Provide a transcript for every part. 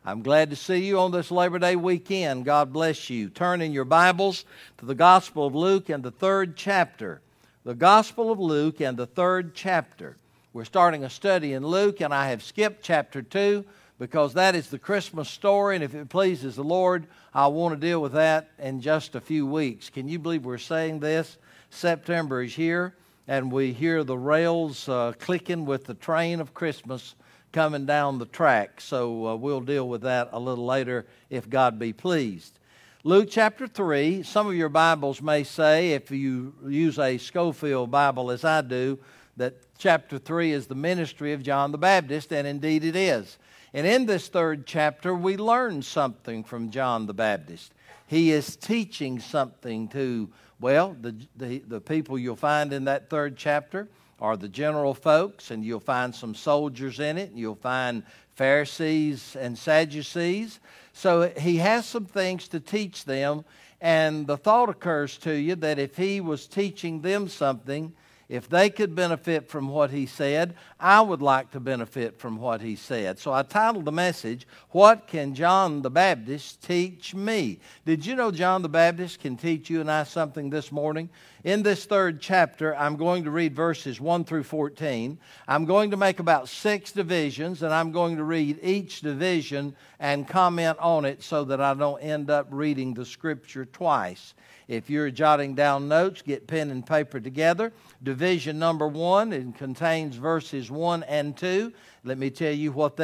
I'm glad to see you on this Labor Day weekend. God bless you. Turn in your Bibles to the Gospel of Luke and the 3rd chapter. The Gospel of Luke and the 3rd chapter. We're starting a study in Luke, and I have skipped chapter 2 because that is the Christmas story, and if it pleases the Lord, I want to deal with that in just a few weeks. Can you believe we're saying this? September is here, and we hear the rails clicking with the train of Christmas coming down the track. So we'll deal with that a little later if God be pleased. Luke chapter 3, some of your Bibles may say, if you use a Scofield Bible as I do, that chapter 3 is the ministry of John the Baptist, and indeed it is. And in this 3rd chapter, we learn something from John the Baptist. He is teaching something to, well, the people you'll find in that 3rd chapter are the general folks, and you'll find some soldiers in it, and you'll find Pharisees and Sadducees. So he has some things to teach them, and the thought occurs to you that if he was teaching them something, if they could benefit from what he said, I would like to benefit from what he said. So I titled the message, What Can John the Baptist Teach Me? Did you know John the Baptist can teach you and I something this morning? In this 3rd chapter, I'm going to read verses 1 through 14. I'm going to make about 6 divisions, and I'm going to read each division and comment on it so that I don't end up reading the Scripture twice. If you're jotting down notes, get pen and paper together. Division number 1, it contains verses 1 and 2. Let me tell you what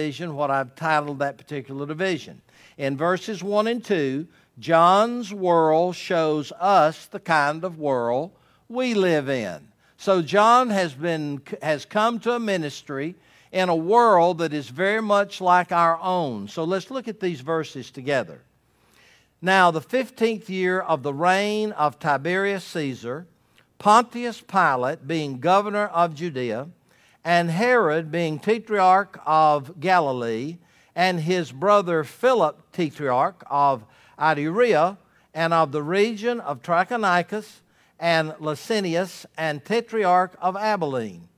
I've titled that particular division. In verses 1 and 2, John's world shows us the kind of world we live in. So John has come to a ministry in a world that is very much like our own. So let's look at these verses together. Now, the 15th year of the reign of Tiberius Caesar, Pontius Pilate being governor of Judea, and Herod being tetrarch of Galilee, and his brother Philip tetrarch of Iturea, and of the region of Trachonitis, and Licinius, and tetrarch of Abilene.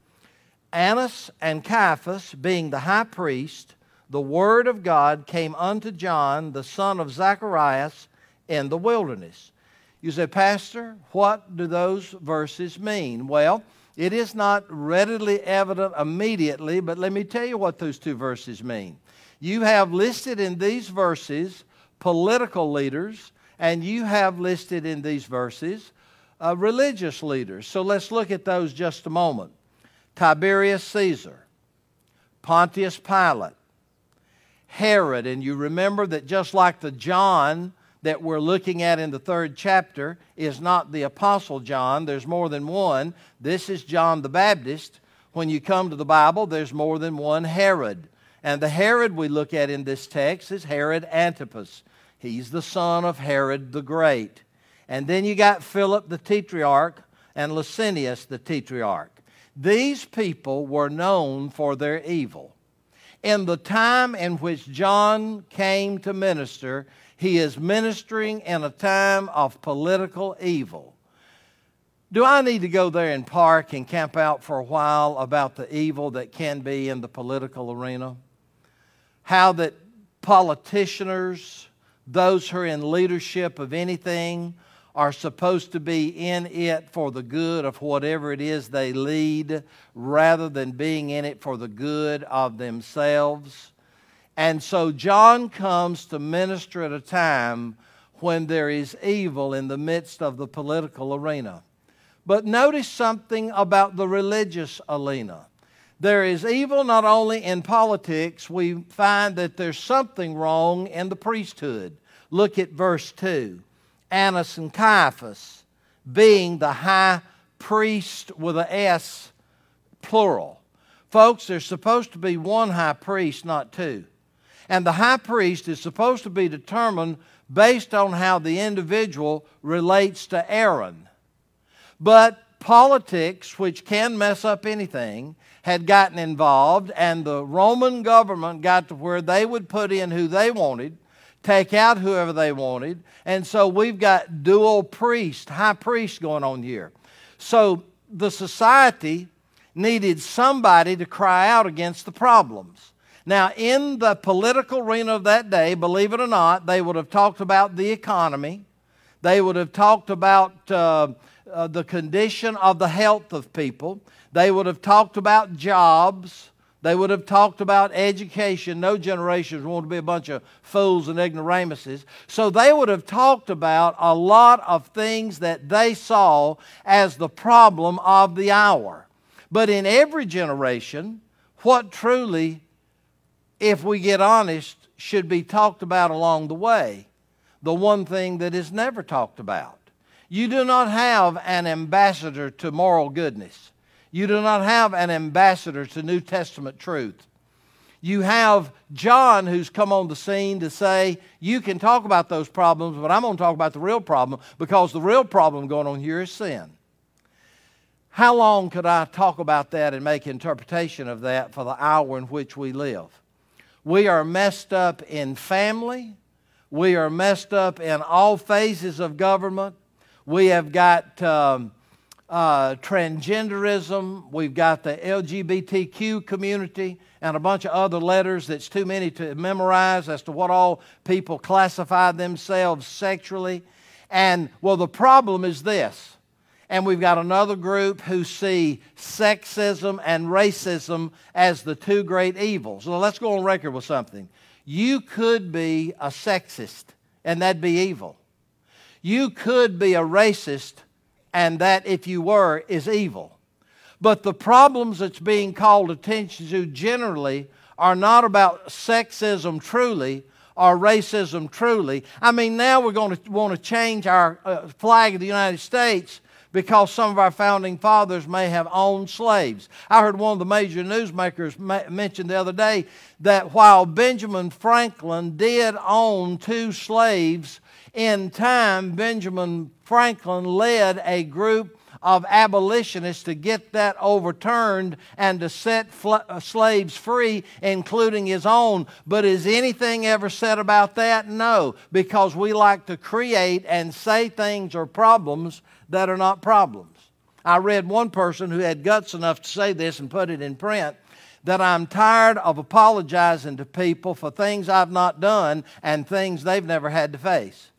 Annas and Caiaphas being the high priest, the word of God came unto John, the son of Zacharias, in the wilderness. You say, Pastor, what do those verses mean? Well, it is not readily evident immediately, but let me tell you what those 2 verses mean. You have listed in these verses political leaders, and you have listed in these verses religious leaders. So let's look at those just a moment. Tiberius Caesar, Pontius Pilate, Herod, and you remember that just like the John that we're looking at in the 3rd chapter is not the Apostle John, there's more than one. This is John the Baptist. When you come to the Bible, there's more than one Herod. And the Herod we look at in this text is Herod Antipas. He's the son of Herod the Great. And then you got Philip the tetrarch and Licinius the tetrarch. These people were known for their evil. In the time in which John came to minister, he is ministering in a time of political evil. Do I need to go there and park and camp out for a while about the evil that can be in the political arena? How that politicians, those who are in leadership of anything, are supposed to be in it for the good of whatever it is they lead, rather than being in it for the good of themselves. And so John comes to minister at a time when there is evil in the midst of the political arena. But notice something about the religious arena. There is evil not only in politics, we find that there's something wrong in the priesthood. Look at verse 2. Annas and Caiaphas being the high priest with an S, plural. Folks, there's supposed to be one high priest, not 2. And the high priest is supposed to be determined based on how the individual relates to Aaron. But politics, which can mess up anything, had gotten involved, and the Roman government got to where they would put in who they wanted, take out whoever they wanted, and so we've got dual priest, high priest going on here. So the society needed somebody to cry out against the problems. Now, in the political arena of that day, believe it or not, they would have talked about the economy. They would have talked about the condition of the health of people. They would have talked about jobs. They would have talked about education. No generations want to be a bunch of fools and ignoramuses. So they would have talked about a lot of things that they saw as the problem of the hour. But in every generation, what truly, if we get honest, should be talked about along the way? The one thing that is never talked about. You do not have an ambassador to moral goodness. You do not have an ambassador to New Testament truth. You have John who's come on the scene to say, you can talk about those problems, but I'm going to talk about the real problem, because the real problem going on here is sin. How long could I talk about that and make interpretation of that for the hour in which we live? We are messed up in family. We are messed up in all phases of government. We have got transgenderism. We've got the LGBTQ community and a bunch of other letters that's too many to memorize as to what all people classify themselves sexually. And, well, the problem is this. And we've got another group who see sexism and racism as the two great evils. So let's go on record with something. You could be a sexist, and that'd be evil. You could be a racist, and that, if you were, is evil. But the problems that's being called attention to generally are not about sexism truly or racism truly. I mean, now we're going to want to change our flag of the United States because some of our founding fathers may have owned slaves. I heard one of the major newsmakers mention the other day that while Benjamin Franklin did own 2 slaves, in time Benjamin Franklin led a group of abolitionists to get that overturned and to set slaves free, including his own. But is anything ever said about that? No, because we like to create and say things are problems that are not problems. I read one person who had guts enough to say this and put it in print, that I'm tired of apologizing to people for things I've not done and things they've never had to face.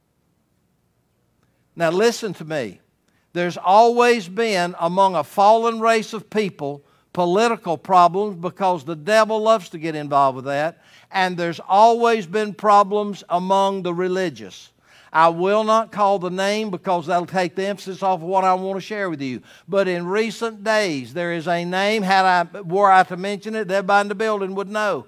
Now listen to me. There's always been among a fallen race of people political problems because the devil loves to get involved with that. And there's always been problems among the religious. I will not call the name because that'll take the emphasis off of what I want to share with you. But in recent days, there is a name, were I to mention it, everybody in the building would know.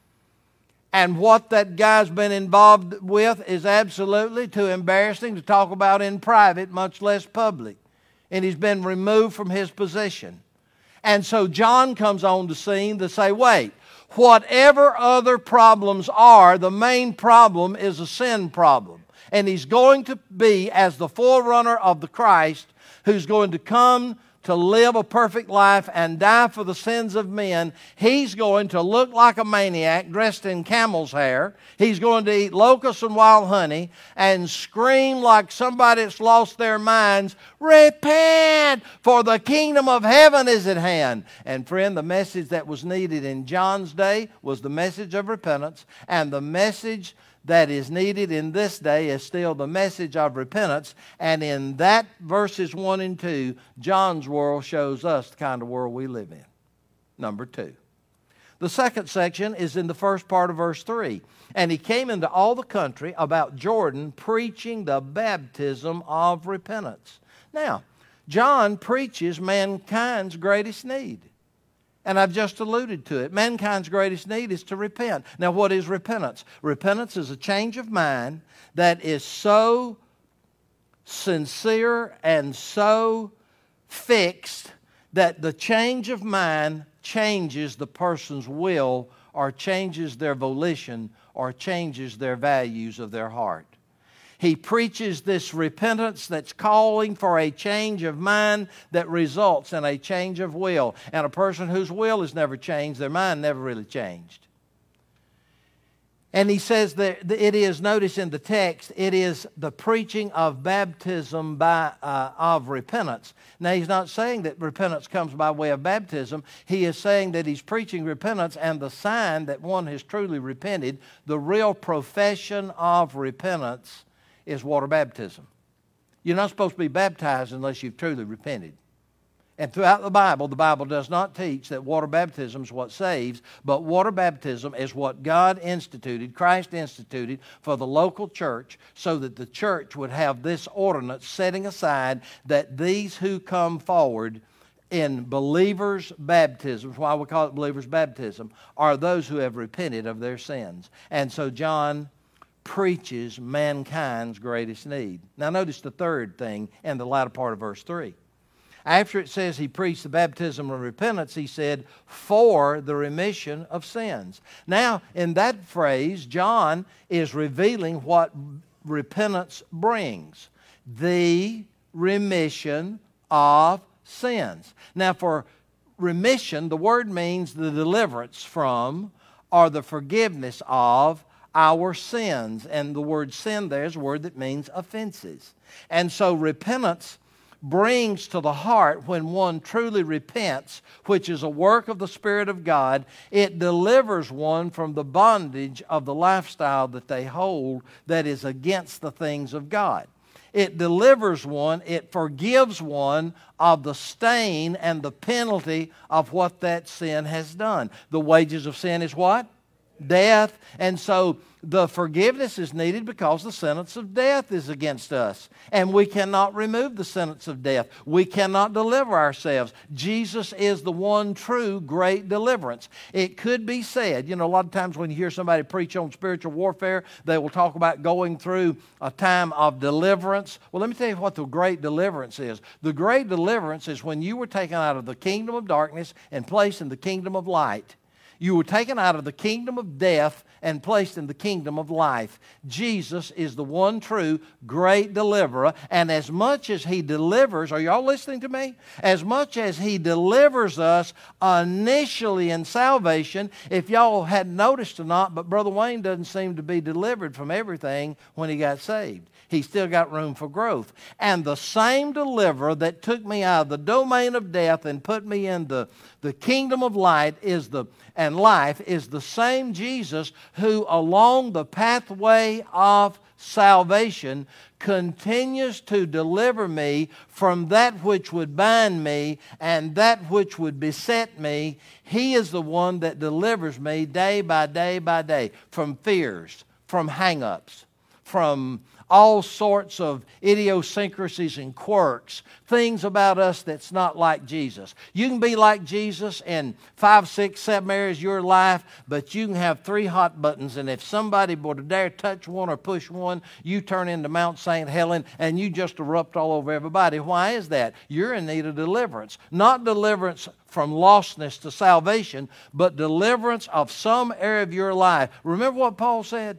And what that guy's been involved with is absolutely too embarrassing to talk about in private, much less public. And he's been removed from his position. And so John comes on the scene to say, wait, whatever other problems are, the main problem is a sin problem. And he's going to be, as the forerunner of the Christ, who's going to come to live a perfect life and die for the sins of men. He's going to look like a maniac dressed in camel's hair. He's going to eat locusts and wild honey and scream like somebody that's lost their minds, repent, for the kingdom of heaven is at hand. And friend, the message that was needed in John's day was the message of repentance, and the message that is needed in this day is still the message of repentance. And in that verses 1 and 2, John's world shows us the kind of world we live in. Number 2. The second section is in the first part of verse 3. And he came into all the country about Jordan, preaching the baptism of repentance. Now, John preaches mankind's greatest need. And I've just alluded to it. Mankind's greatest need is to repent. Now, what is repentance? Repentance is a change of mind that is so sincere and so fixed that the change of mind changes the person's will or changes their volition or changes their values of their heart. He preaches this repentance that's calling for a change of mind that results in a change of will. And a person whose will is never changed, their mind never really changed. And he says that it is, notice in the text, it is the preaching of baptism of repentance. Now, he's not saying that repentance comes by way of baptism. He is saying that he's preaching repentance, and the sign that one has truly repented, the real profession of repentance, is water baptism. You're not supposed to be baptized unless you've truly repented. And throughout the Bible does not teach that water baptism is what saves, but water baptism is what God instituted, Christ instituted for the local church, so that the church would have this ordinance setting aside that these who come forward in believers' baptism, why we call it believers' baptism, are those who have repented of their sins. And so John preaches mankind's greatest need. Now notice the third thing in the latter part of verse 3. After it says he preached the baptism of repentance, he said, for the remission of sins. Now, in that phrase, John is revealing what repentance brings. The remission of sins. Now, for remission, the word means the deliverance from or the forgiveness of our sins. And the word sin there is a word that means offenses. And so repentance brings to the heart, when one truly repents, which is a work of the Spirit of God, it delivers one from the bondage of the lifestyle that they hold that is against the things of God. It delivers one, it forgives one of the stain and the penalty of what that sin has done. The wages of sin is what? Death. And so the forgiveness is needed because the sentence of death is against us. And we cannot remove the sentence of death. We cannot deliver ourselves. Jesus is the one true great deliverance. It could be said, a lot of times when you hear somebody preach on spiritual warfare, they will talk about going through a time of deliverance. Well, let me tell you what the great deliverance is. The great deliverance is when you were taken out of the kingdom of darkness and placed in the kingdom of light. You were taken out of the kingdom of death and placed in the kingdom of life. Jesus is the one true great deliverer. And as much as He delivers, are y'all listening to me? As much as He delivers us initially in salvation, if y'all hadn't noticed or not, but Brother Wayne doesn't seem to be delivered from everything when he got saved. He's still got room for growth. And the same deliverer that took me out of the domain of death and put me in the kingdom of light and life is the same Jesus who along the pathway of salvation continues to deliver me from that which would bind me and that which would beset me. He is the one that delivers me day by day by day from fears, from hang-ups, from all sorts of idiosyncrasies and quirks, things about us that's not like Jesus. You can be like Jesus in 5, 6, 7 areas of your life, but you can have 3 hot buttons, and if somebody were to dare touch one or push one, you turn into Mount St. Helen and you just erupt all over everybody. Why is that? You're in need of deliverance. Not deliverance from lostness to salvation, but deliverance of some area of your life. Remember what Paul said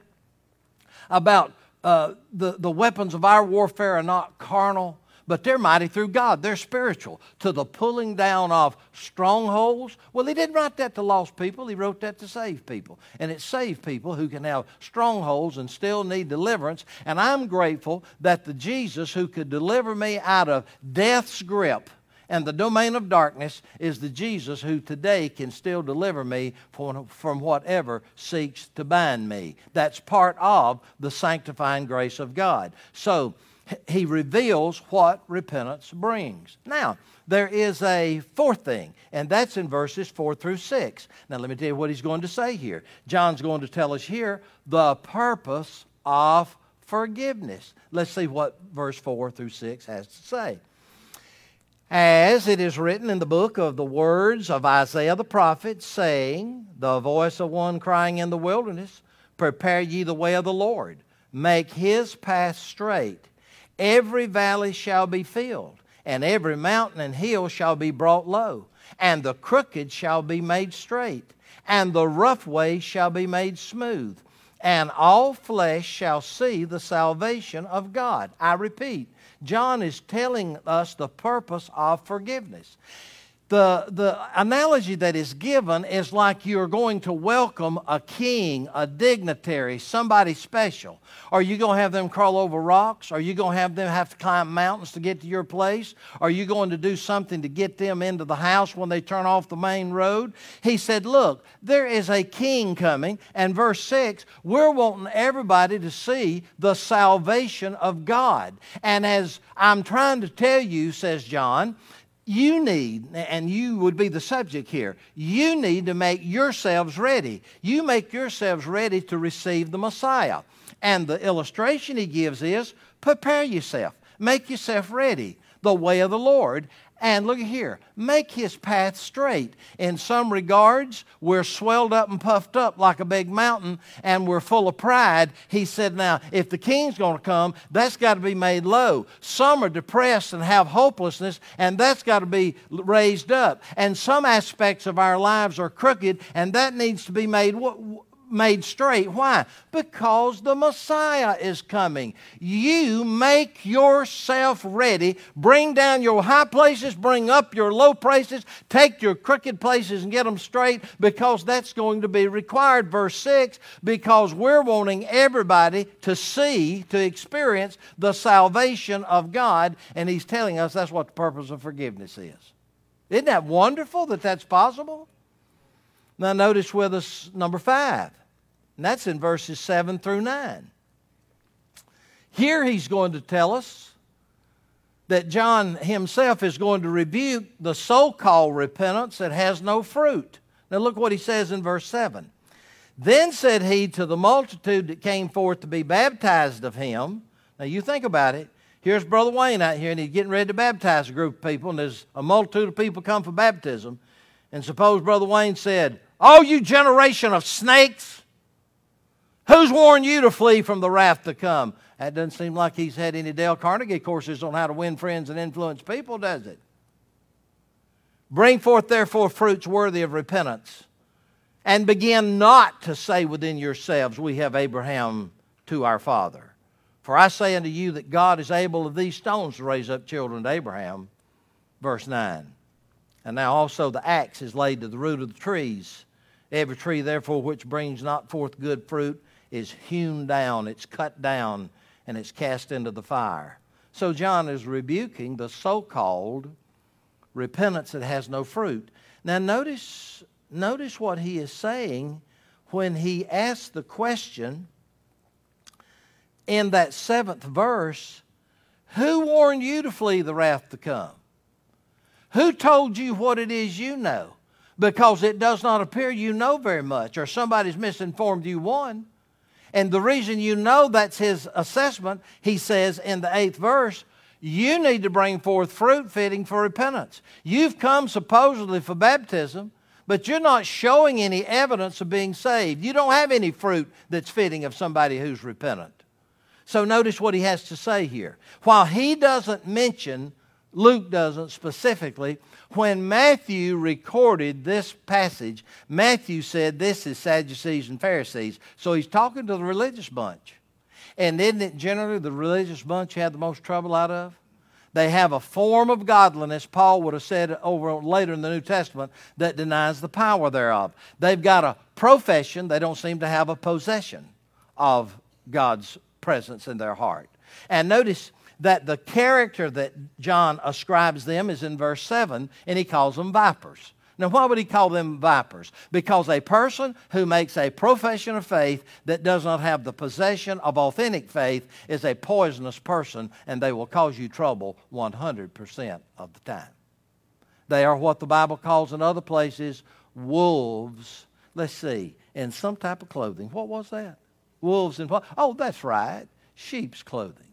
about the weapons of our warfare are not carnal, but they're mighty through God. They're spiritual, to the pulling down of strongholds. Well, he didn't write that to lost people. He wrote that to save people. And it's saved people who can have strongholds and still need deliverance. And I'm grateful that the Jesus who could deliver me out of death's grip and the domain of darkness is the Jesus who today can still deliver me from whatever seeks to bind me. That's part of the sanctifying grace of God. So He reveals what repentance brings. Now, there is a fourth thing, and that's in verses 4 through 6. Now, let me tell you what he's going to say here. John's going to tell us here the purpose of forgiveness. Let's see what verse 4 through 6 has to say. As it is written in the book of the words of Isaiah the prophet, saying, the voice of one crying in the wilderness, prepare ye the way of the Lord, make His path straight. Every valley shall be filled, and every mountain and hill shall be brought low, and the crooked shall be made straight, and the rough way shall be made smooth, and all flesh shall see the salvation of God. I repeat, John is telling us the purpose of forgiveness. The analogy that is given is like you're going to welcome a king, a dignitary, somebody special. Are you going to have them crawl over rocks? Are you going to have them have to climb mountains to get to your place? Are you going to do something to get them into the house when they turn off the main road? He said, look, there is a king coming. And verse 6, we're wanting everybody to see the salvation of God. And as I'm trying to tell you, says John, you need, and you would be the subject here, you need to make yourselves ready. You make yourselves ready to receive the Messiah. And the illustration he gives is, prepare yourself. Make yourself ready. The way of the Lord. And look at here, make his path straight. In some regards, we're swelled up and puffed up like a big mountain, and we're full of pride. He said, now, if the king's going to come, that's got to be made low. Some are depressed and have hopelessness, and that's got to be raised up. And some aspects of our lives are crooked, and that needs to be made straight. Why? Because the Messiah is coming. You make yourself ready. Bring down your high places, bring up your low places, take your crooked places and get them straight, because that's going to be required. Verse 6, because we're wanting everybody to see, to experience the salvation of God, and he's telling us that's what the purpose of forgiveness is. Isn't that wonderful that that's possible? Now notice with us number 5. And that's in verses 7 through 9. Here he's going to tell us that John himself is going to rebuke the so-called repentance that has no fruit. Now look what he says in verse 7. Then said he to the multitude that came forth to be baptized of him. Now you think about it. Here's Brother Wayne out here, and he's getting ready to baptize a group of people, and there's a multitude of people come for baptism. And suppose Brother Wayne said, "Oh, you generation of snakes, who's warned you to flee from the wrath to come?" That doesn't seem like he's had any Dale Carnegie courses on how to win friends and influence people, does it? Bring forth therefore fruits worthy of repentance, and begin not to say within yourselves, we have Abraham to our father. For I say unto you that God is able of these stones to raise up children to Abraham. Verse 9. And now also the axe is laid to the root of the trees. Every tree therefore which brings not forth good fruit is hewn down, it's cut down, and it's cast into the fire. So John is rebuking the so-called repentance that has no fruit. Now notice what he is saying when he asks the question in that 7th verse, who warned you to flee the wrath to come? Who told you what it is you know? Because it does not appear you know very much, or somebody's misinformed you one. And the reason you know that's his assessment, he says in the 8th verse, you need to bring forth fruit fitting for repentance. You've come supposedly for baptism, but you're not showing any evidence of being saved. You don't have any fruit that's fitting of somebody who's repentant. So notice what he has to say here. While he doesn't mention, Luke doesn't specifically, when Matthew recorded this passage, Matthew said this is Sadducees and Pharisees. So he's talking to the religious bunch. And isn't it generally the religious bunch you have the most trouble out of? They have a form of godliness, Paul would have said over later in the New Testament, that denies the power thereof. They've got a profession, they don't seem to have a possession of God's presence in their heart. And notice that the character that John ascribes them is in verse 7, and he calls them vipers. Now, why would he call them vipers? Because a person who makes a profession of faith that does not have the possession of authentic faith is a poisonous person, and they will cause you trouble 100% of the time. They are what the Bible calls in other places wolves. Let's see, in some type of clothing. What was that? Wolves in what? Oh, that's right, sheep's clothing.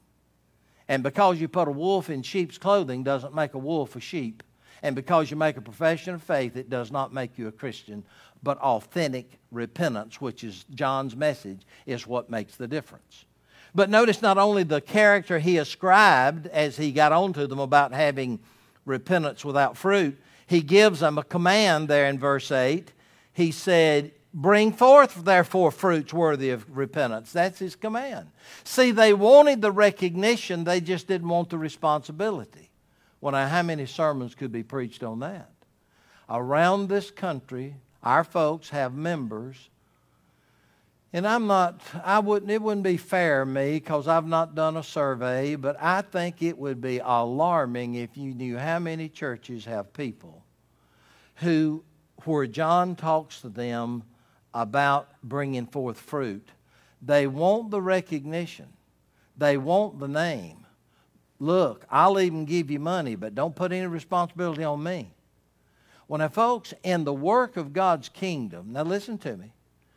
And because you put a wolf in sheep's clothing doesn't make a wolf a sheep. And because you make a profession of faith, it does not make you a Christian. But authentic repentance, which is John's message, is what makes the difference. But notice not only the character he ascribed as he got onto them about having repentance without fruit, he gives them a command there in verse 8. He said, bring forth, therefore, fruits worthy of repentance. That's his command. See, they wanted the recognition, they just didn't want the responsibility. Well, now, how many sermons could be preached on that? around this country, our folks have members. And it wouldn't be fair of me because I've not done a survey, but I think it would be alarming if you knew how many churches have people where John talks to them about bringing forth fruit. They want the recognition. They want the name. Look, I'll even give you money, but don't put any responsibility on me. Well, now, folks, in the work of God's kingdom, now listen to me,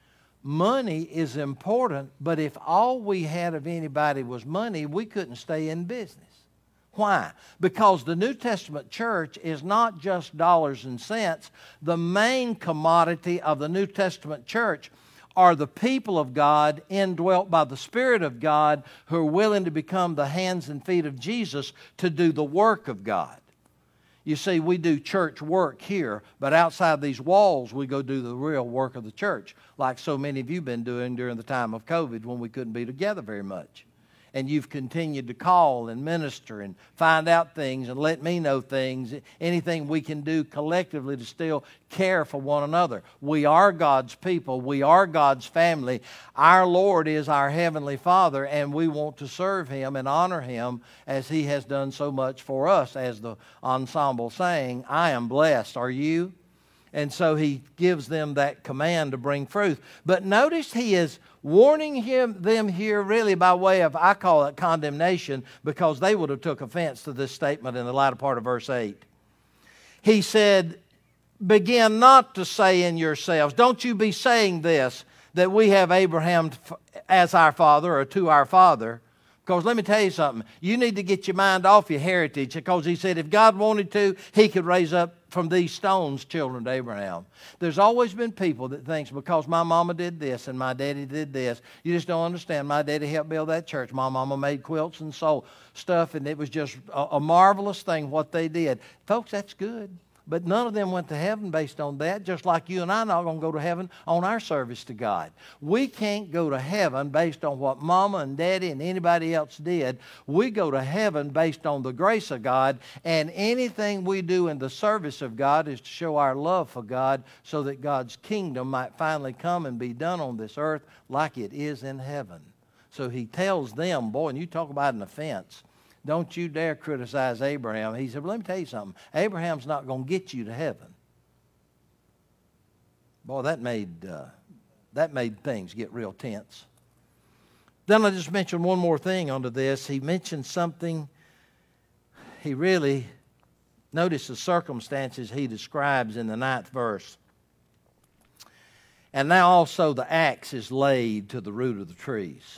money is important, but if all we had of anybody was money, we couldn't stay in business. Why? Because the New Testament church is not just dollars and cents. The main commodity of the New Testament church are the people of God indwelt by the Spirit of God who are willing to become the hands and feet of Jesus to do the work of God. You see, we do church work here, but outside these walls, we go do the real work of the church, like so many of you have been doing during the time of COVID when we couldn't be together very much. And you've continued to call and minister and find out things and let me know things, anything we can do collectively to still care for one another. We are God's people. We are God's family. Our Lord is our Heavenly Father, and we want to serve Him and honor Him as He has done so much for us, as the ensemble sang, I am blessed. Are you? And so He gives them that command to bring fruit. But notice He is warning them here really by way of, I call it condemnation, because they would have took offense to this statement in the latter part of verse 8. He said, begin not to say in yourselves, don't you be saying this, that we have Abraham as our father or to our father. Because let me tell you something, you need to get your mind off your heritage, because He said if God wanted to, He could raise up from these stones children to Abraham. There's always been people that thinks because my mama did this and my daddy did this, you just don't understand. My daddy helped build that church. My mama made quilts and sold stuff, and it was just a marvelous thing what they did. Folks, that's good. But none of them went to heaven based on that, just like you and I are not going to go to heaven on our service to God. We can't go to heaven based on what Mama and Daddy and anybody else did. We go to heaven based on the grace of God, and anything we do in the service of God is to show our love for God so that God's kingdom might finally come and be done on this earth like it is in heaven. So He tells them, boy, and you talk about an offense, don't you dare criticize Abraham. He said, well, let me tell you something. Abraham's not going to get you to heaven. Boy, that made things get real tense. Then I just mentioned one more thing under this. He mentioned something. He really, notice the circumstances he describes in the 9th verse. And now also the axe is laid to the root of the trees.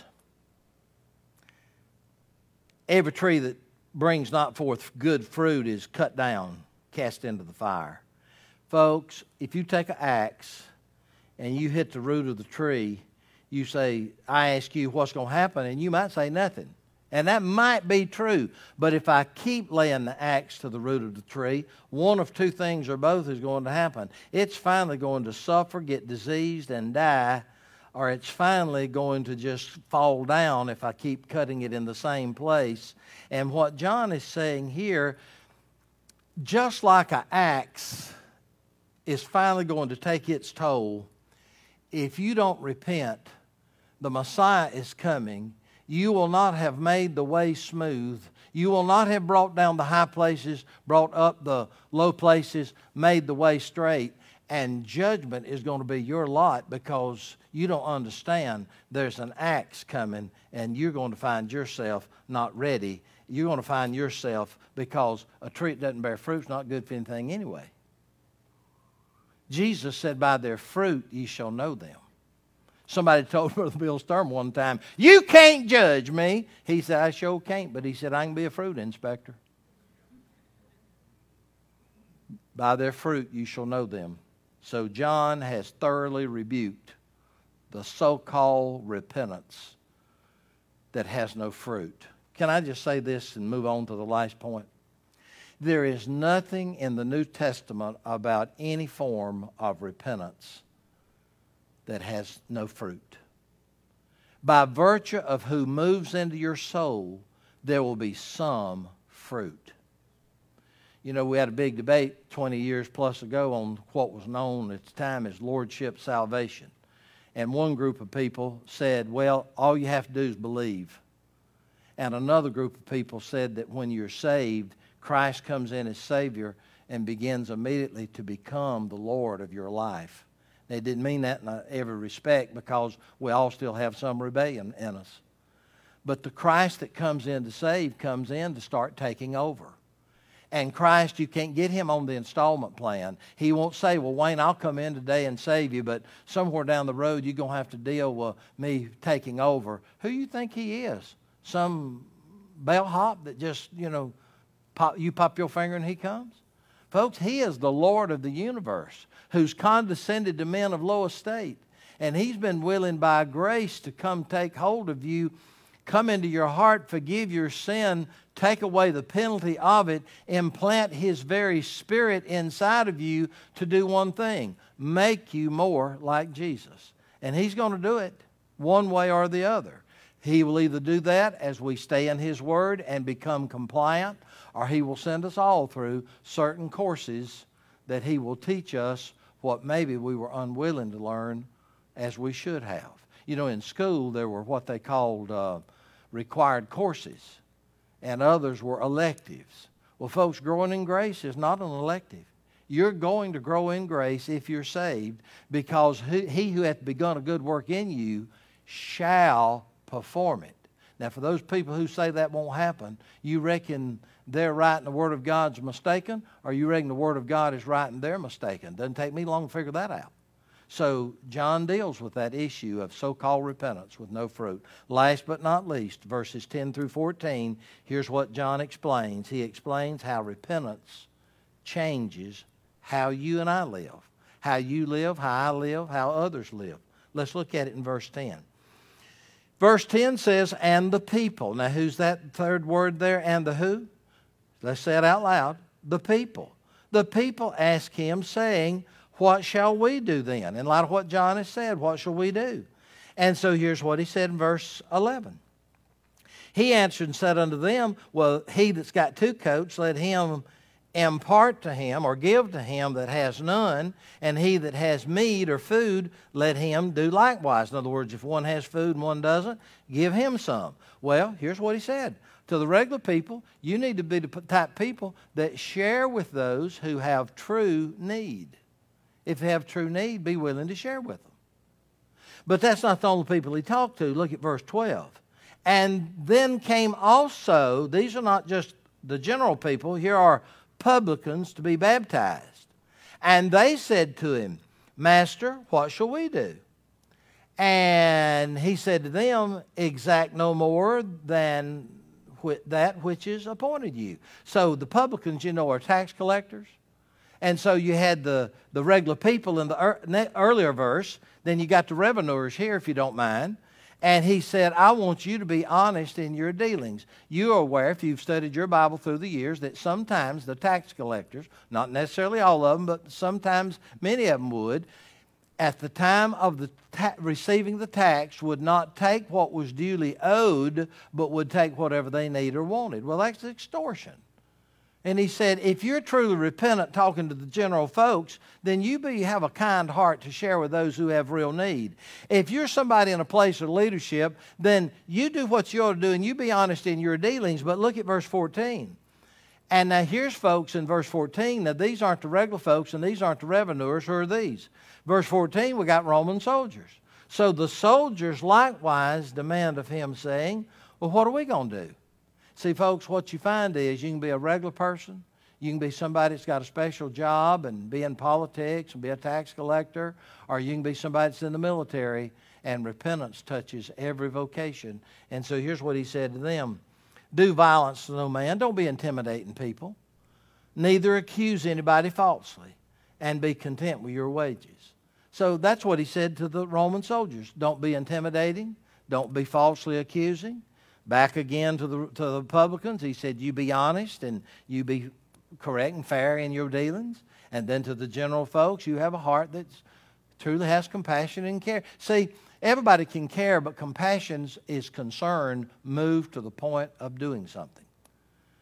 Every tree that brings not forth good fruit is cut down, cast into the fire. Folks, if you take an axe and you hit the root of the tree, you say, I ask you what's going to happen, and you might say nothing. And that might be true. But if I keep laying the axe to the root of the tree, one of two things or both is going to happen. It's finally going to suffer, get diseased, and die, or it's finally going to just fall down if I keep cutting it in the same place. And what John is saying here, just like an axe is finally going to take its toll, if you don't repent, the Messiah is coming. You will not have made the way smooth. You will not have brought down the high places, brought up the low places, made the way straight. And judgment is going to be your lot because you don't understand there's an axe coming, and you're going to find yourself not ready. You're going to find yourself, because a tree that doesn't bear fruit is not good for anything anyway. Jesus said, by their fruit ye shall know them. Somebody told Brother Bill Sturm one time, you can't judge me. He said, I sure can't, but he said, I can be a fruit inspector. By their fruit you shall know them. So John has thoroughly rebuked the so-called repentance that has no fruit. Can I just say this and move on to the last point? There is nothing in the New Testament about any form of repentance that has no fruit. By virtue of who moves into your soul, there will be some fruit. You know, we had a big debate 20 years plus ago on what was known at the time as Lordship salvation. And one group of people said, well, all you have to do is believe. And another group of people said that when you're saved, Christ comes in as Savior and begins immediately to become the Lord of your life. They didn't mean that in every respect, because we all still have some rebellion in us. But the Christ that comes in to save comes in to start taking over. And Christ, you can't get him on the installment plan. He won't say, well, Wayne, I'll come in today and save you, but somewhere down the road you're going to have to deal with me taking over. Who you think he is? Some bellhop that just, you pop your finger and he comes? Folks, he is the Lord of the universe, who's condescended to men of low estate. And he's been willing by grace to come take hold of you, come into your heart, forgive your sin, take away the penalty of it, implant his very spirit inside of you to do one thing: make you more like Jesus. And he's going to do it one way or the other. He will either do that as we stay in his word and become compliant, or he will send us all through certain courses that he will teach us what maybe we were unwilling to learn as we should have. You know, in school there were what they called required courses, and others were electives. Well, folks, growing in grace is not an elective. You're going to grow in grace if you're saved, because he who hath begun a good work in you shall perform it. Now, for those people who say that won't happen, you reckon they're right and the Word of God's mistaken, or you reckon the Word of God is right and they're mistaken? Doesn't take me long to figure that out. So John deals with that issue of so-called repentance with no fruit. Last but not least, verses 10 through 14, here's what John explains. He explains how repentance changes how you and I live. How you live, how I live, how others live. Let's look at it in verse 10. Verse 10 says, and the people. Now, who's that third word there? And the who? Let's say it out loud. The people. The people ask him, saying, what shall we do then? In light of what John has said, what shall we do? And so here's what he said in verse 11. He answered and said unto them, well, he that's got two coats, let him impart to him or give to him that has none, and he that has meat or food, let him do likewise. In other words, if one has food and one doesn't, give him some. Well, here's what he said. To the regular people, you need to be the type of people that share with those who have true need. If they have true need, be willing to share with them. But that's not the only people he talked to. Look at verse 12. And then came also, these are not just the general people, here are publicans to be baptized. And they said to him, Master, what shall we do? And he said to them, exact no more than that which is appointed you. So the publicans, are tax collectors. And so you had the regular people in the earlier verse. Then you got the revenuers here, if you don't mind. And he said, I want you to be honest in your dealings. You are aware, if you've studied your Bible through the years, that sometimes the tax collectors, not necessarily all of them, but sometimes many of them would, at the time of the receiving the tax, would not take what was duly owed, but would take whatever they needed or wanted. Well, that's extortion. And he said, if you're truly repentant, talking to the general folks, then you have a kind heart to share with those who have real need. If you're somebody in a place of leadership, then you do what you ought to do, and you be honest in your dealings. But look at verse 14. And now here's folks in verse 14. Now these aren't the regular folks, and these aren't the revenuers. Who are these? Verse 14, we got Roman soldiers. So the soldiers likewise demand of him, saying, well, what are we going to do? See, folks, what you find is you can be a regular person. You can be somebody that's got a special job and be in politics and be a tax collector. Or you can be somebody that's in the military, and repentance touches every vocation. And so here's what he said to them. Do violence to no man. Don't be intimidating people. Neither accuse anybody falsely. And be content with your wages. So that's what he said to the Roman soldiers. Don't be intimidating. Don't be falsely accusing. Back again to the publicans, he said, you be honest and you be correct and fair in your dealings. And then to the general folks, you have a heart that truly has compassion and care. See, everybody can care, but compassion is concern moved to the point of doing something.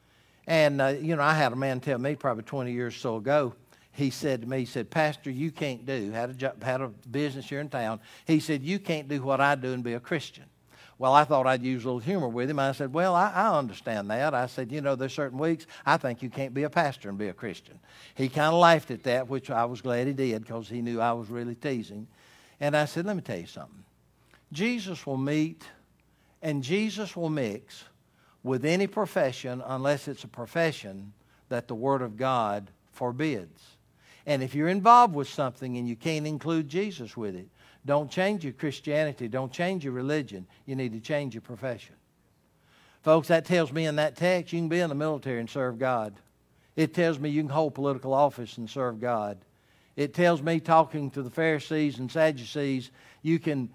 And, I had a man tell me probably 20 years or so ago, he said to me, he said, Pastor, you can't do, had a business here in town. He said, you can't do what I do and be a Christian. Well, I thought I'd use a little humor with him. I said, well, I understand that. I said, there's certain weeks I think you can't be a pastor and be a Christian. He kind of laughed at that, which I was glad he did because he knew I was really teasing. And I said, let me tell you something. Jesus will meet and Jesus will mix with any profession unless it's a profession that the Word of God forbids. And if you're involved with something and you can't include Jesus with it, don't change your Christianity. Don't change your religion. You need to change your profession. Folks, that tells me in that text you can be in the military and serve God. It tells me you can hold political office and serve God. It tells me talking to the Pharisees and Sadducees, you can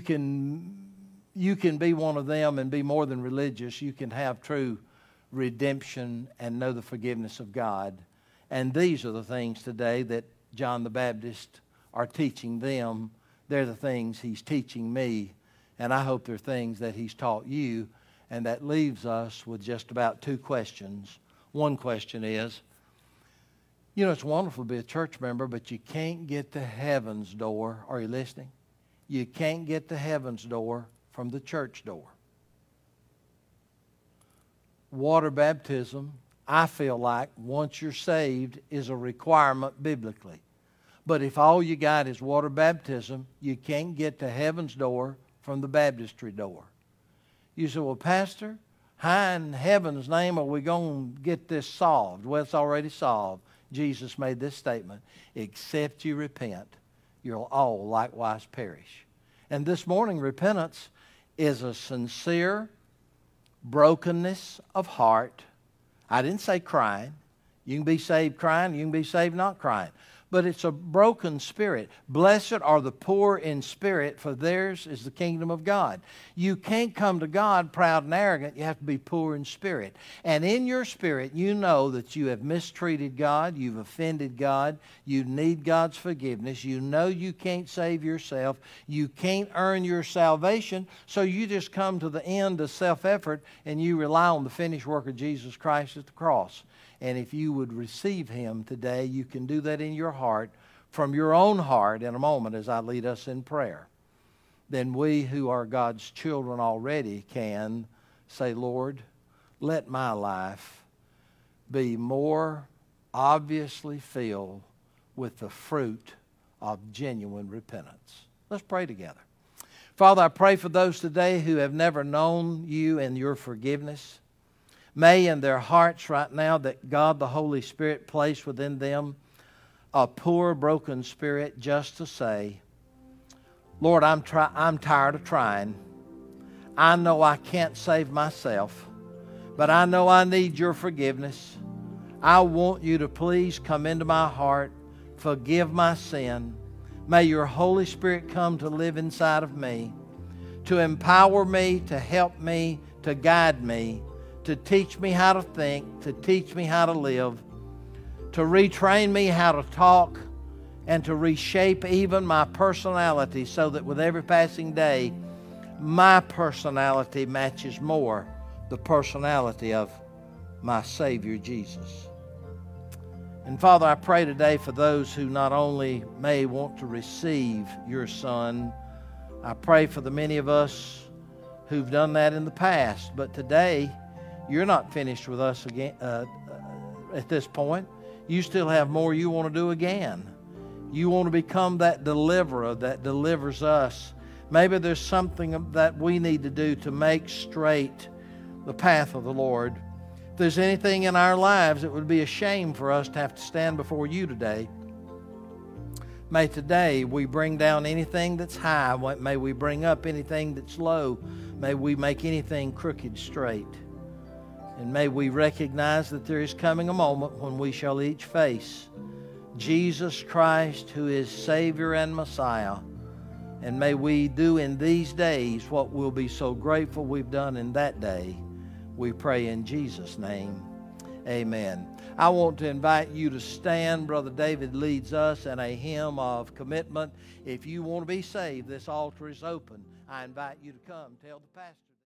be one of them and be more than religious. You can have true redemption and know the forgiveness of God. And these are the things today that John the Baptist are teaching them. They're the things he's teaching me, and I hope they're things that he's taught you, and that leaves us with just about two questions. One question is, it's wonderful to be a church member, but you can't get to heaven's door. Are you listening? You can't get to heaven's door from the church door. Water baptism, I feel like, once you're saved, is a requirement biblically. But if all you got is water baptism, you can't get to heaven's door from the baptistry door. You say, well, Pastor, how in heaven's name are we going to get this solved? Well, it's already solved. Jesus made this statement, except you repent, you'll all likewise perish. And this morning, repentance is a sincere brokenness of heart. I didn't say crying. You can be saved crying, you can be saved not crying. But it's a broken spirit. Blessed are the poor in spirit, for theirs is the kingdom of God. You can't come to God proud and arrogant. You have to be poor in spirit. And in your spirit, you know that you have mistreated God. You've offended God. You need God's forgiveness. You know you can't save yourself. You can't earn your salvation. So you just come to the end of self-effort and you rely on the finished work of Jesus Christ at the cross. And if you would receive Him today, you can do that in your heart, from your own heart in a moment as I lead us in prayer. Then we who are God's children already can say, Lord, let my life be more obviously filled with the fruit of genuine repentance. Let's pray together. Father, I pray for those today who have never known you and your forgiveness. May in their hearts right now that God the Holy Spirit place within them a poor, broken spirit just to say, Lord, I'm tired of trying. I know I can't save myself, but I know I need your forgiveness. I want you to please come into my heart, forgive my sin. May your Holy Spirit come to live inside of me, to empower me, to help me, to guide me, to teach me how to think, to teach me how to live, to retrain me how to talk, and to reshape even my personality so that with every passing day, my personality matches more the personality of my Savior Jesus. And Father, I pray today for those who not only may want to receive your Son, I pray for the many of us who've done that in the past, but today, you're not finished with us again at this point. You still have more you want to do again. You want to become that deliverer that delivers us. Maybe there's something that we need to do to make straight the path of the Lord. If there's anything in our lives, it would be a shame for us to have to stand before you today. May today we bring down anything that's high. May we bring up anything that's low. May we make anything crooked straight. And may we recognize that there is coming a moment when we shall each face Jesus Christ, who is Savior and Messiah. And may we do in these days what we'll be so grateful we've done in that day. We pray in Jesus' name. Amen. I want to invite you to stand. Brother David leads us in a hymn of commitment. If you want to be saved, this altar is open. I invite you to come. Tell the pastor.